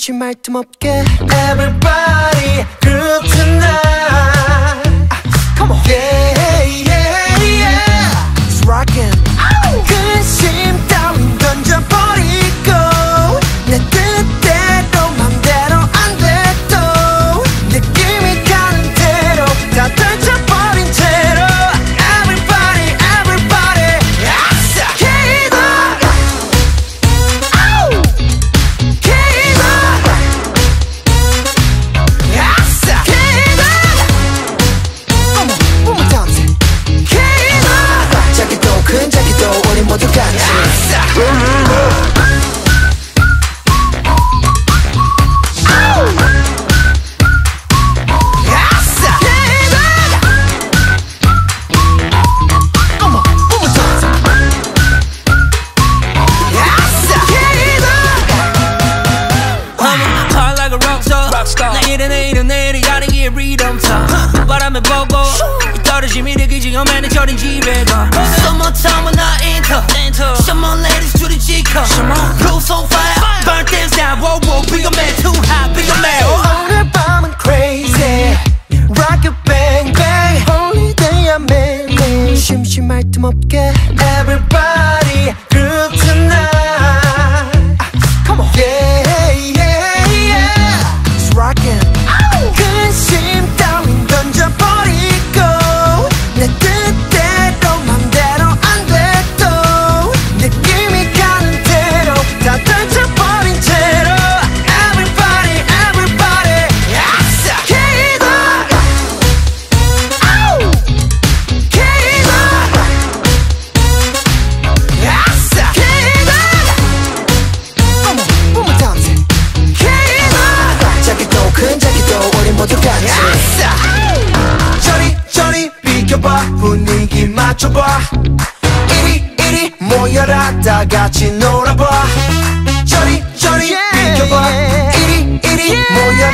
심심할 틈 없게 Everybody group tonight Come on Yeah yeah yeah It's rockin' 근심 따윈 던져버리고 내 뜻대로 맘대로 안 돼도 느낌이 가는 대로 다 펼쳐버린 채로 Everybody everybody K-Dog 모두 같이 바람에 보고 떨어짐이 느끼지가 맨날 저린 집에 가 Summertime when I enter Come on ladies 줄이 지켜 Roof's on fire Burn things down Whoa whoa bigger man too hot bigger man 오늘 밤은 crazy Rock it bang bang Holiday야 매일 심심할 틈 없게 Everybody group tonight Come on Yeah yeah yeah It's rockin' 근심 따윈 던져버리고 내 뜻대로 맘대로 안 돼도 느낌이 가는 대로 다 펼쳐버린 채로 Everybody everybody K-Dog K-Dog K-Dog One more time K-Dog 작기도 큰 작기도 우리 모두 같이 저리 비켜봐 분위기 맞춰봐 이리 모여라 다 같이 놀아봐 저리 비켜봐 이리 모여라